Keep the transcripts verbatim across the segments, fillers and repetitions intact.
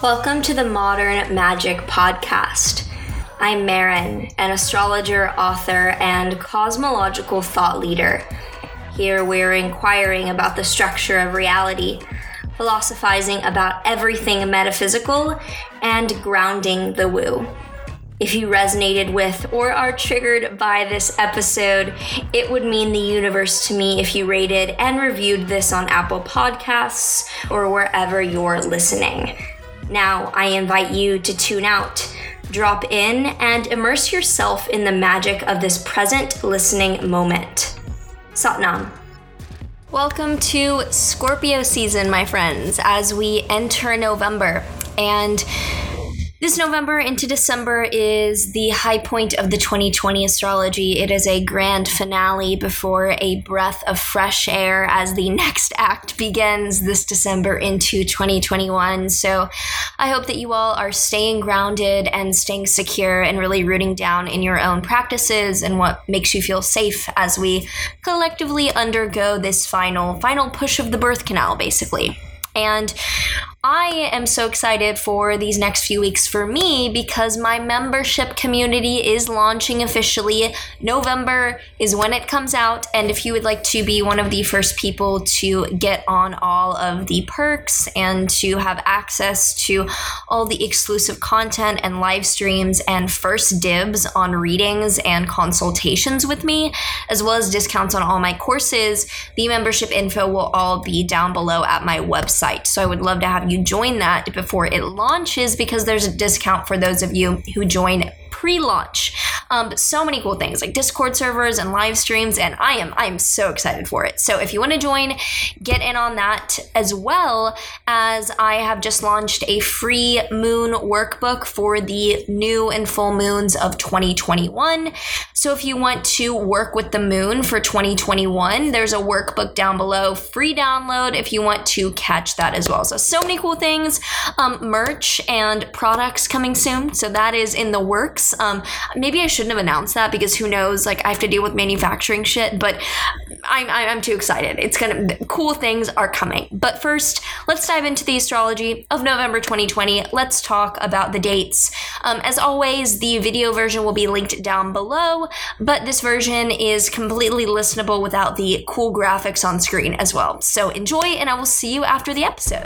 Welcome to the Modern Magic Podcast. I'm Maren, an astrologer, author, and cosmological thought leader. Here we're inquiring about the structure of reality, philosophizing about everything metaphysical, and grounding the woo. If you resonated with or are triggered by this episode, it would mean the universe to me if you rated and reviewed this on Apple Podcasts or wherever you're listening. Now, I invite you to tune out, drop in, and immerse yourself in the magic of this present listening moment. Satnam. Welcome to Scorpio season, my friends, as we enter November. And this November into December is the high point of the twenty twenty astrology. It is a grand finale before a breath of fresh air as the next act begins this December into twenty twenty-one. So I hope that you all are staying grounded and staying secure and really rooting down in your own practices and what makes you feel safe as we collectively undergo this final, final push of the birth canal, basically. And I am so excited for these next few weeks for me because my membership community is launching officially. November is when it comes out, and if you would like to be one of the first people to get on all of the perks and to have access to all the exclusive content and live streams and first dibs on readings and consultations with me, as well as discounts on all my courses, the membership info will all be down below at my website. So I would love to have you you join that before it launches because there's a discount for those of you who join pre-launch. Um, so many cool things like Discord servers and live streams, and I am I am so excited for it. So if you want to join, get in on that, as well as I have just launched a free moon workbook for the new and full moons of twenty twenty-one. So if you want to work with the moon for twenty twenty-one, there's a workbook down below, free download if you want to catch that as well. So so many cool things, um, merch and products coming soon. So that is in the works. Um, maybe I shouldn't have announced that because who knows, like I have to deal with manufacturing shit, but I'm, I'm too excited. It's gonna, cool things are coming. But first, let's dive into the astrology of November twenty twenty. Let's talk about the dates. Um, as always, the video version will be linked down below, but this version is completely listenable without the cool graphics on screen as well. So enjoy, and I will see you after the episode.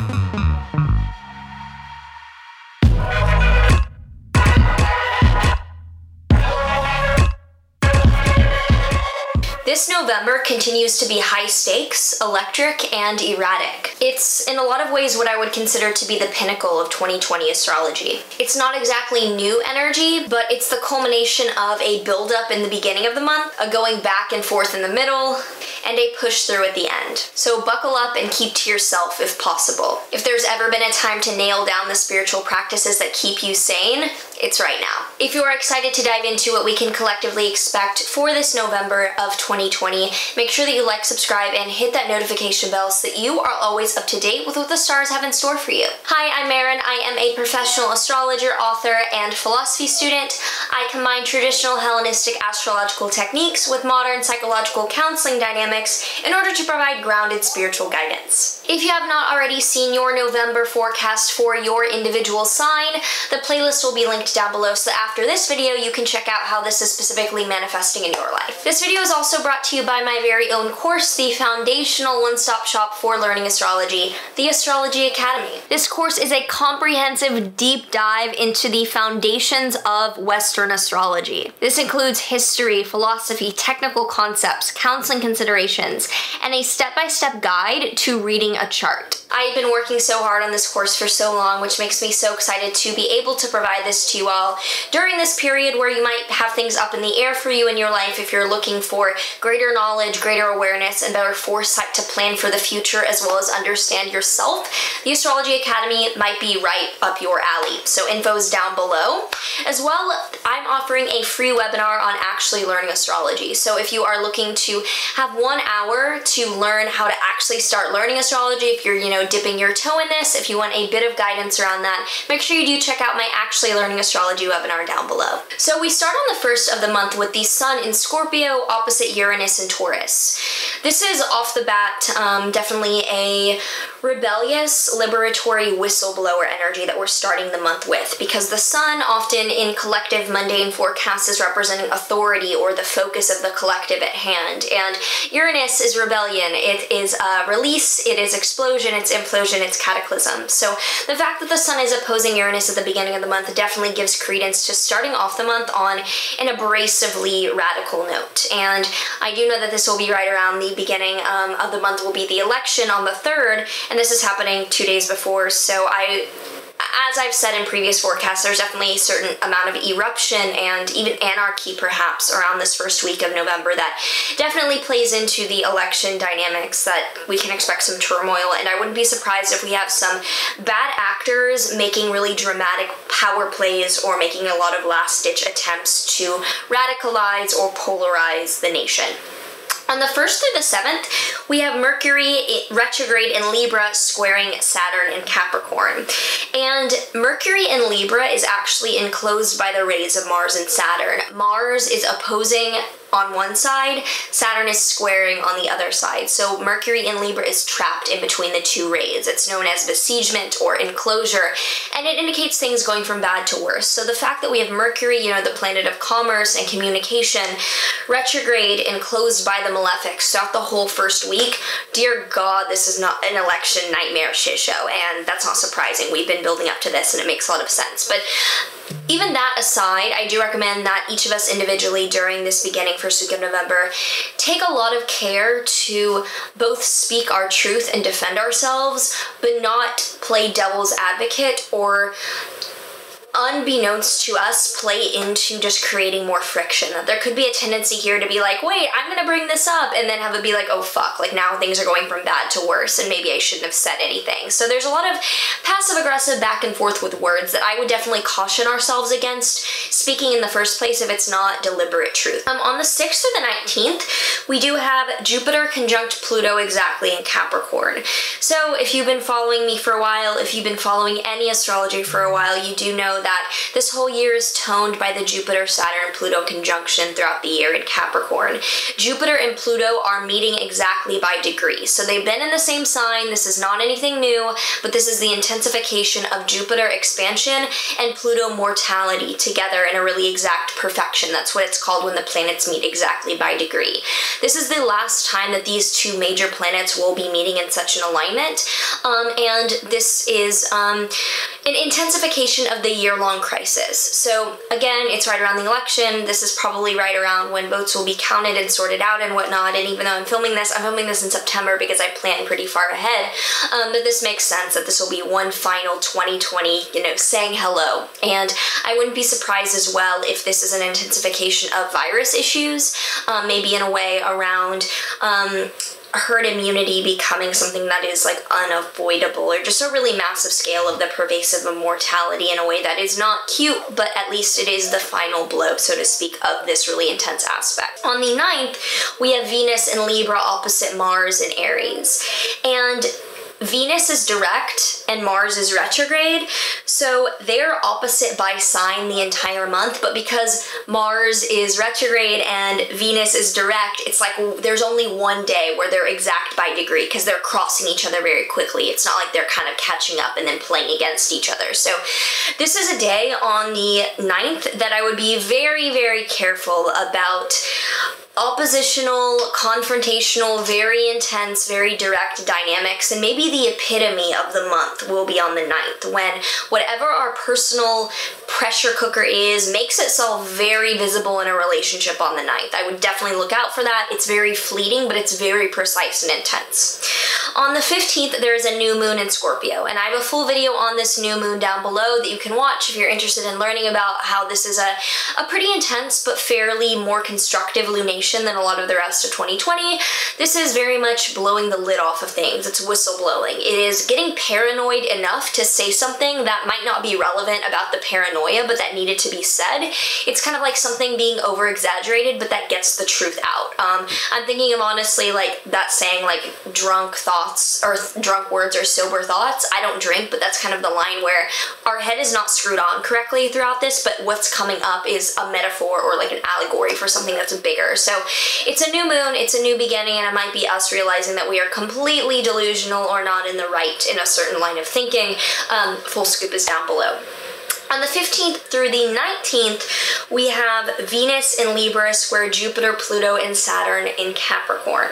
This November continues to be high stakes, electric, and erratic. It's in a lot of ways what I would consider to be the pinnacle of twenty twenty astrology. It's not exactly new energy, but it's the culmination of a buildup in the beginning of the month, a going back and forth in the middle, and a push through at the end. So buckle up and keep to yourself if possible. If there's ever been a time to nail down the spiritual practices that keep you sane, it's right now. If you are excited to dive into what we can collectively expect for this November of twenty twenty, make sure that you like, subscribe, and hit that notification bell so that you are always up to date with what the stars have in store for you. Hi, I'm Maren. I am a professional astrologer, author, and philosophy student. I combine traditional Hellenistic astrological techniques with modern psychological counseling dynamics in order to provide grounded spiritual guidance. If you have not already seen your November forecast for your individual sign, the playlist will be linked down below so that after this video you can check out how this is specifically manifesting in your life. This video is also brought to you by my very own course, the foundational one-stop shop for learning astrology, the Astrology Academy. This course is a comprehensive deep dive into the foundations of Western astrology. This includes history, philosophy, technical concepts, counseling considerations, and a step-by-step guide to reading a chart. I've been working so hard on this course for so long, which makes me so excited to be able to provide this to you all during this period where you might have things up in the air for you in your life if you're looking for greater knowledge, greater awareness, and better foresight to plan for the future as well as understand yourself. The Astrology Academy might be right up your alley, so info's down below. As well, I'm offering a free webinar on actually learning astrology. So if you are looking to have one hour to learn how to actually start learning astrology, if you're, you know, know, dipping your toe in this, if you want a bit of guidance around that, make sure you do check out my Actually Learning Astrology webinar down below. So we start on the first of the month with the Sun in Scorpio opposite Uranus in Taurus. This is off the bat um, definitely a rebellious, liberatory whistleblower energy that we're starting the month with, because the Sun often in collective mundane forecasts is representing authority or the focus of the collective at hand, and Uranus is rebellion. It is uh, release, it is explosion, it's implosion, it's cataclysm. So the fact that the Sun is opposing Uranus at the beginning of the month definitely gives credence to starting off the month on an abrasively radical note, and I do know that this will be right around the beginning um, of the month will be the election on the third, and this is happening two days before, so I, as I've said in previous forecasts, there's definitely a certain amount of eruption and even anarchy perhaps around this first week of November that definitely plays into the election dynamics that we can expect some turmoil, and I wouldn't be surprised if we have some bad actors making really dramatic power plays or making a lot of last-ditch attempts to radicalize or polarize the nation. On the first through the seventh, we have Mercury retrograde in Libra squaring Saturn in Capricorn. And Mercury in Libra is actually enclosed by the rays of Mars and Saturn. Mars is opposing on one side, Saturn is squaring on the other side. So Mercury in Libra is trapped in between the two rays. It's known as besiegement or enclosure, and it indicates things going from bad to worse. So the fact that we have Mercury, you know, the planet of commerce and communication, retrograde enclosed by the malefics throughout the whole first week, dear God, this is not an election nightmare shit show, and that's not surprising. We've been building up to this, and it makes a lot of sense. But even that aside, I do recommend that each of us individually during this beginning first week of November take a lot of care to both speak our truth and defend ourselves, but not play devil's advocate or, unbeknownst to us, play into just creating more friction. There could be a tendency here to be like, wait, I'm gonna bring this up, and then have it be like, oh fuck, like now things are going from bad to worse, and maybe I shouldn't have said anything. So there's a lot of passive aggressive back and forth with words that I would definitely caution ourselves against speaking in the first place if it's not deliberate truth. Um, on the sixth through the nineteenth, we do have Jupiter conjunct Pluto exactly in Capricorn. So if you've been following me for a while, if you've been following any astrology for a while, you do know that that this whole year is toned by the Jupiter-Saturn-Pluto conjunction throughout the year in Capricorn. Jupiter and Pluto are meeting exactly by degree. So they've been in the same sign. This is not anything new, but this is the intensification of Jupiter expansion and Pluto mortality together in a really exact perfection. That's what it's called when the planets meet exactly by degree. This is the last time that these two major planets will be meeting in such an alignment, um, and this is um, an intensification of the year-long crisis. So again, it's right around the election. This is probably right around when votes will be counted and sorted out and whatnot, and even though I'm filming this, I'm filming this in September because I plan pretty far ahead, um, but this makes sense that this will be one final twenty twenty, you know, saying hello. And I wouldn't be surprised as well if this is an intensification of virus issues, um, maybe in a way around um, herd immunity becoming something that is like unavoidable, or just a really massive scale of the pervasive mortality in a way that is not cute, but at least it is the final blow, so to speak, of this really intense aspect. On the ninth, we have Venus in Libra opposite Mars in Aries, and Venus is direct and Mars is retrograde, so they're opposite by sign the entire month, but because Mars is retrograde and Venus is direct, it's like there's only one day where they're exact by degree because they're crossing each other very quickly. It's not like they're kind of catching up and then playing against each other. So this is a day on the ninth that I would be very, very careful about oppositional, confrontational, very intense, very direct dynamics, and maybe the epitome of the month will be on the ninth, when whatever our personal pressure cooker is makes itself very visible in a relationship on the ninth. I would definitely look out for that. It's very fleeting, but it's very precise and intense. On the fifteenth, there is a new moon in Scorpio, and I have a full video on this new moon down below that you can watch if you're interested in learning about how this is a, a pretty intense but fairly more constructive lunation than a lot of the rest of twenty twenty. This is very much blowing the lid off of things. It's whistleblowing. It is getting paranoid enough to say something that might not be relevant about the paranoia, but that needed to be said. It's kind of like something being over-exaggerated, but that gets the truth out. Um, I'm thinking of honestly like that saying like drunk thoughts thoughts or th- drunk words or sober thoughts. I don't drink, but that's kind of the line where our head is not screwed on correctly throughout this, but what's coming up is a metaphor or like an allegory for something that's bigger. So it's a new moon, it's a new beginning, and it might be us realizing that we are completely delusional or not in the right in a certain line of thinking. Um, full scoop is down below. On the fifteenth through the nineteenth, we have Venus in Libra square Jupiter, Pluto, and Saturn in Capricorn.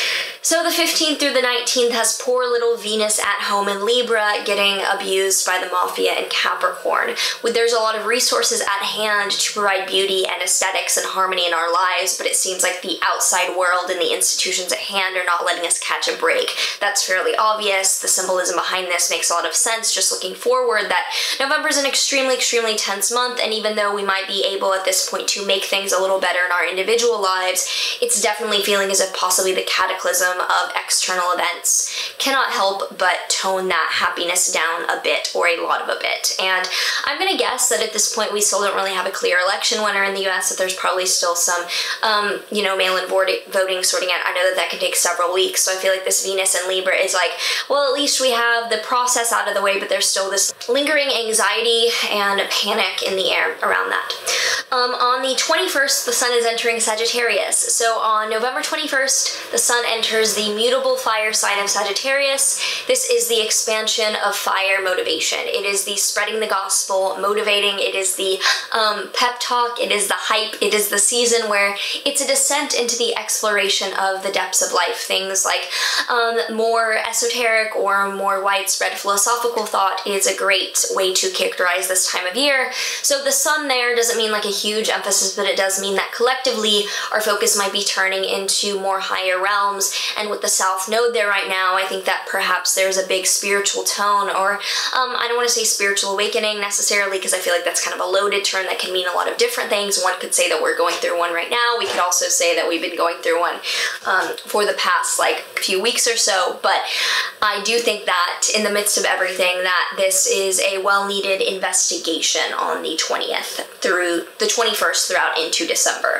So the fifteenth through the nineteenth has poor little Venus at home in Libra getting abused by the mafia in Capricorn. There's a lot of resources at hand to provide beauty and aesthetics and harmony in our lives, but it seems like the outside world and the institutions at hand are not letting us catch a break. That's fairly obvious. The symbolism behind this makes a lot of sense just looking forward that November is an extremely, extremely tense month, and even though we might be able at this point to make things a little better in our individual lives, it's definitely feeling as if possibly the cataclysm of external events cannot help but tone that happiness down a bit, or a lot of a bit. And I'm gonna guess that at this point we still don't really have a clear election winner in the U S, that there's probably still some, um, you know, mail-in voting sorting out. I know that that can take several weeks, so I feel like this Venus in Libra is like, well, at least we have the process out of the way, but there's still this lingering anxiety and panic in the air around that. Um, on the twenty-first, the sun is entering Sagittarius. So on November twenty-first, the sun enters the mutable fire sign of Sagittarius. This is the expansion of fire motivation. It is the spreading the gospel, motivating. It is the um, pep talk. It is the hype. It is the season where it's a descent into the exploration of the depths of life. Things like um, more esoteric or more widespread philosophical thought is a great way to characterize this time of year. So the sun there doesn't mean like a huge emphasis, but it does mean that collectively our focus might be turning into more higher realms. And with the South Node there right now, I think that perhaps there's a big spiritual tone, or um, I don't want to say spiritual awakening necessarily, because I feel like that's kind of a loaded term that can mean a lot of different things. One could say that we're going through one right now. We could also say that we've been going through one um, for the past like few weeks or so. But I do think that in the midst of everything, that this is a well-needed investigation on the twentieth through the twenty-first throughout into December.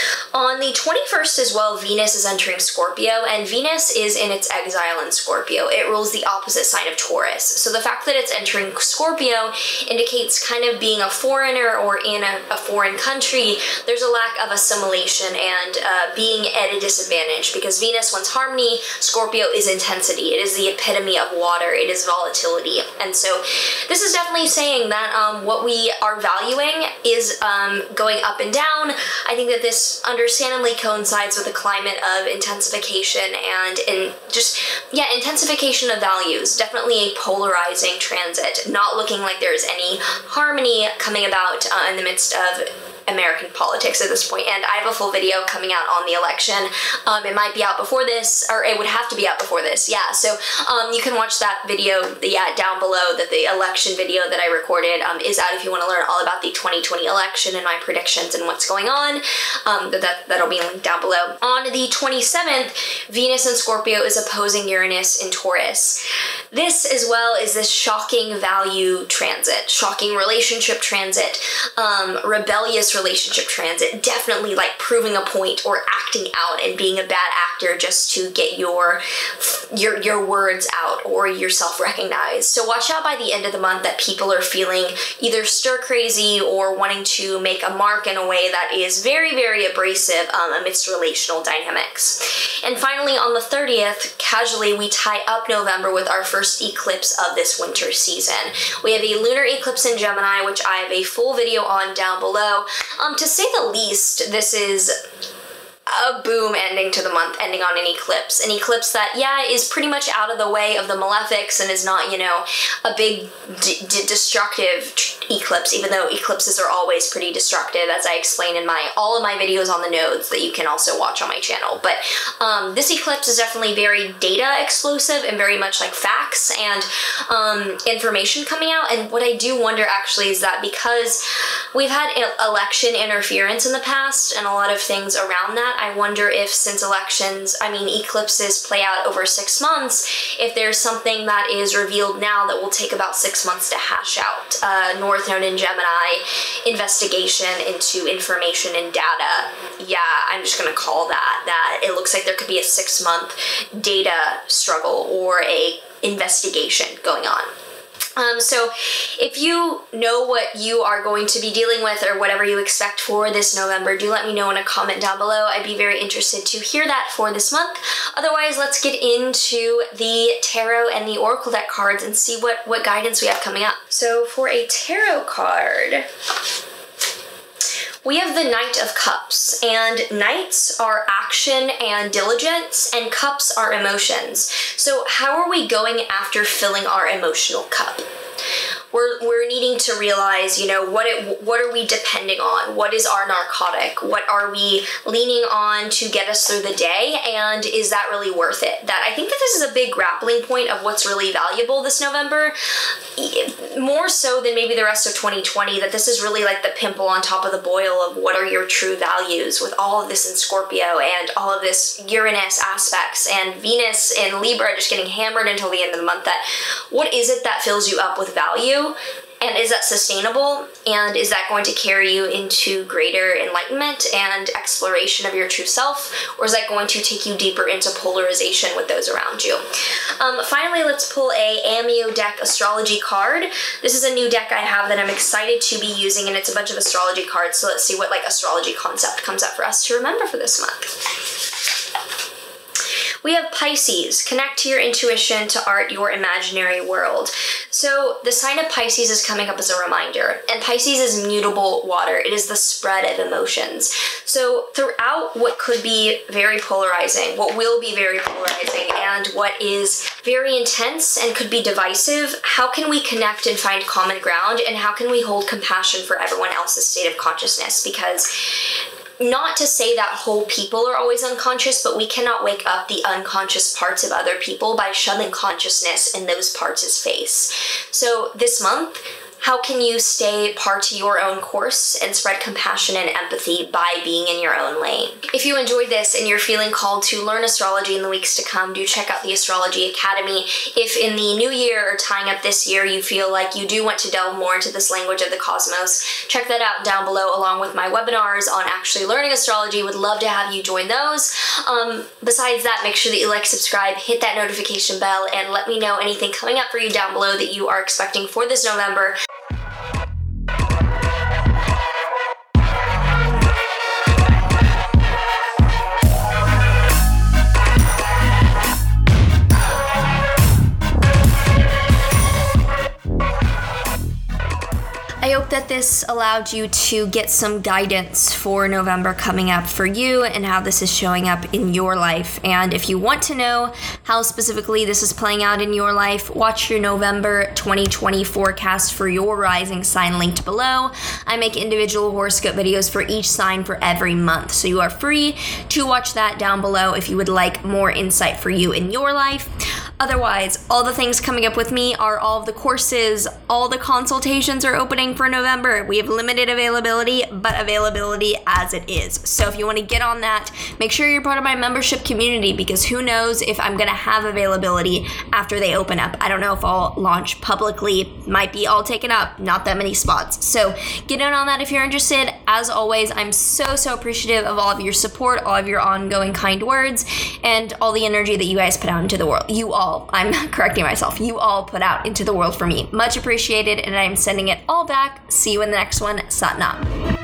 On the twenty-first as well, Venus is entering Scorpio, and Venus is in its exile in Scorpio. It rules the opposite sign of Taurus. So the fact that it's entering Scorpio indicates kind of being a foreigner or in a, a foreign country. There's a lack of assimilation and uh, being at a disadvantage, because Venus wants harmony. Scorpio is intensity. It is the epitome of water. It is volatility. And so this is definitely saying that um, what we are valuing is um, going up and down. I think that this understandably coincides with the climate of intensification and in just, yeah, intensification of values. Definitely a polarizing transit, not looking like there's any harmony coming about uh, in the midst of American politics at this point. And I have a full video coming out on the election. Um, it might be out before this, or it would have to be out before this. Yeah, so um, you can watch that video, yeah, down below. That the election video that I recorded um, is out if you want to learn all about the twenty twenty election and my predictions and what's going on. Um, that, that'll be linked down below. On the twenty-seventh, Venus in Scorpio is opposing Uranus in Taurus. This as well is this shocking value transit, shocking relationship transit, um, rebellious relationship transit, definitely like proving a point or acting out and being a bad actor just to get your your your words out or yourself recognized. So watch out by the end of the month that people are feeling either stir crazy or wanting to make a mark in a way that is very, very abrasive um, amidst relational dynamics. And finally, on the thirtieth, casually we tie up November with our first eclipse of this winter season. We have a lunar eclipse in Gemini, which I have a full video on down below. Um, to say the least, this is a boom ending to the month, ending on an eclipse. An eclipse that, yeah, is pretty much out of the way of the malefics and is not, you know, a big d- d- destructive eclipse, even though eclipses are always pretty destructive, as I explain in my all of my videos on the nodes that you can also watch on my channel. But um, this eclipse is definitely very data explosive and very much like facts and um, information coming out. And what I do wonder actually is that because we've had election interference in the past and a lot of things around that, that, I wonder if since elections, I mean, eclipses play out over six months, if there's something that is revealed now that will take about six months to hash out. Uh, North Node in Gemini, investigation into information and data. Yeah, I'm just going to call that, that it looks like there could be a six-month data struggle or a investigation going on. Um, so if you know what you are going to be dealing with or whatever you expect for this November, do let me know in a comment down below. I'd be very interested to hear that for this month. Otherwise, let's get into the tarot and the oracle deck cards and see what, what guidance we have coming up. So for a tarot card, we have the Knight of Cups, and Knights are action and diligence, and Cups are emotions. So how are we going after filling our emotional cup? We're, we're needing to realize, you know, what it, what are we depending on? What is our narcotic? What are we leaning on to get us through the day? And is that really worth it? That I think that this is a big grappling point of what's really valuable this November, more so than maybe the rest of twenty twenty, that this is really like the pimple on top of the boil of what are your true values with all of this in Scorpio and all of this Uranus aspects and Venus in Libra just getting hammered until the end of the month. That what is it that fills you up with value? And is that sustainable? And is that going to carry you into greater enlightenment and exploration of your true self? Or is that going to take you deeper into polarization with those around you? Um, finally, let's pull a Amio deck astrology card. This is a new deck I have that I'm excited to be using, and it's a bunch of astrology cards. So let's see what like astrology concept comes up for us to remember for this month. We have Pisces, connect to your intuition to art your imaginary world. So the sign of Pisces is coming up as a reminder, and Pisces is mutable water. It is the spread of emotions. So throughout what could be very polarizing, what will be very polarizing, and what is very intense and could be divisive, how can we connect and find common ground, and how can we hold compassion for everyone else's state of consciousness? Because not to say that whole people are always unconscious, but we cannot wake up the unconscious parts of other people by shoving consciousness in those parts' face. So this month, how can you stay par to your own course and spread compassion and empathy by being in your own lane? If you enjoyed this and you're feeling called to learn astrology in the weeks to come, do check out the Astrology Academy. If in the new year or tying up this year you feel like you do want to delve more into this language of the cosmos, check that out down below along with my webinars on actually learning astrology. Would love to have you join those. Um, besides that, make sure that you like, subscribe, hit that notification bell, and let me know anything coming up for you down below that you are expecting for this November. I hope that this allowed you to get some guidance for November coming up for you and how this is showing up in your life. And if you want to know how specifically this is playing out in your life, watch your November twenty twenty forecast for your rising sign linked below. I make individual horoscope videos for each sign for every month. So you are free to watch that down below if you would like more insight for you in your life. Otherwise, all the things coming up with me are all of the courses, all the consultations are opening for November. We have limited availability, but availability as it is. So if you want to get on that, make sure you're part of my membership community, because who knows if I'm going to have availability after they open up. I don't know if I'll launch publicly, might be all taken up, not that many spots. So get in on that if you're interested. As always, I'm so, so appreciative of all of your support, all of your ongoing kind words, and all the energy that you guys put out into the world. You all I'm correcting myself. You all put out into the world for me. Much appreciated, and I'm sending it all back. See you in the next one. Sat Nam.